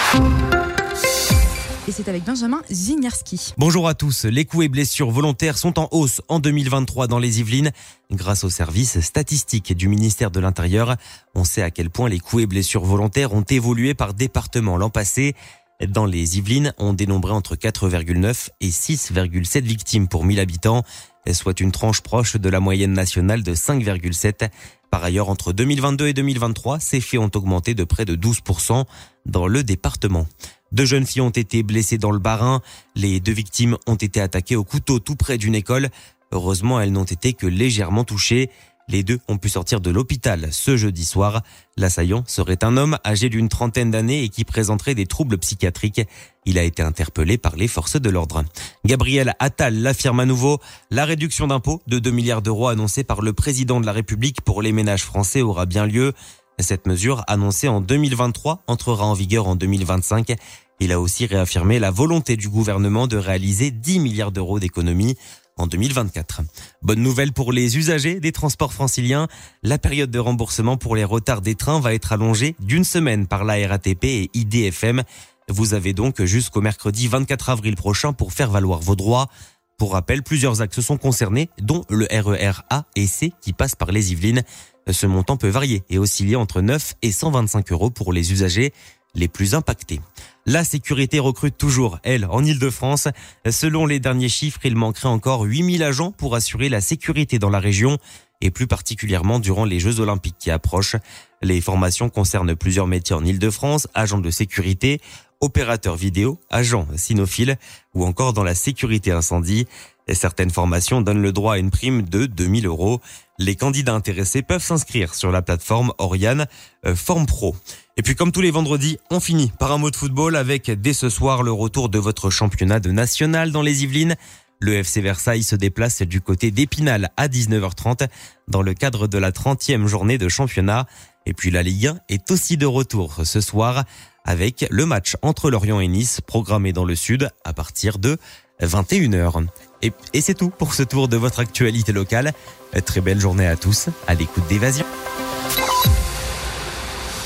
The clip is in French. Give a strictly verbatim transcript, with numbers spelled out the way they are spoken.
Et c'est avec Benjamin Zinierski. Bonjour à tous. Les coups et blessures volontaires sont en hausse en deux mille vingt-trois dans les Yvelines. Grâce aux services statistiques du ministère de l'Intérieur, on sait à quel point les coups et blessures volontaires ont évolué par département l'an passé. Dans les Yvelines, on dénombrait entre quatre virgule neuf et six virgule sept victimes pour mille habitants, soit une tranche proche de la moyenne nationale de cinq virgule sept. Par ailleurs, entre deux mille vingt-deux et deux mille vingt-trois, ces faits ont augmenté de près de douze pour cent dans le département. Deux jeunes filles ont été blessées dans le Bas-Rhin. Les deux victimes ont été attaquées au couteau tout près d'une école. Heureusement, elles n'ont été que légèrement touchées. Les deux ont pu sortir de l'hôpital ce jeudi soir. L'assaillant serait un homme âgé d'une trentaine d'années et qui présenterait des troubles psychiatriques. Il a été interpellé par les forces de l'ordre. Gabriel Attal l'affirme à nouveau. La réduction d'impôts de deux milliards d'euros annoncée par le président de la République pour les ménages français aura bien lieu. Cette mesure, annoncée en deux mille vingt-trois, entrera en vigueur en deux mille vingt-cinq. Il a aussi réaffirmé la volonté du gouvernement de réaliser dix milliards d'euros d'économies en deux mille vingt-quatre. Bonne nouvelle pour les usagers des transports franciliens. La période de remboursement pour les retards des trains va être allongée d'une semaine par la R A T P et I D F M. Vous avez donc jusqu'au mercredi vingt-quatre avril prochain pour faire valoir vos droits. Pour rappel, plusieurs axes sont concernés, dont le R E R A et C qui passe par les Yvelines. Ce montant peut varier et osciller entre neuf et cent vingt-cinq euros pour les usagers les plus impactés. La sécurité recrute toujours, elle, en Ile-de-France. Selon les derniers chiffres, il manquerait encore huit mille agents pour assurer la sécurité dans la région et plus particulièrement durant les Jeux Olympiques qui approchent. Les formations concernent plusieurs métiers en Ile-de-France, agents de sécurité, opérateurs vidéo, agents cynophiles ou encore dans la sécurité incendie. Certaines formations donnent le droit à une prime de deux mille euros. Les candidats intéressés peuvent s'inscrire sur la plateforme Oriane euh, Forme Pro. Et puis comme tous les vendredis, on finit par un mot de football avec dès ce soir le retour de votre championnat de national dans les Yvelines. Le F C Versailles se déplace du côté d'Épinal à dix-neuf heures trente dans le cadre de la trentième journée de championnat. Et puis la Ligue un est aussi de retour ce soir avec le match entre Lorient et Nice programmé dans le sud à partir de vingt et une heures. Et, et c'est tout pour ce tour de votre actualité locale. Très belle journée à tous à l'écoute d'Évasion.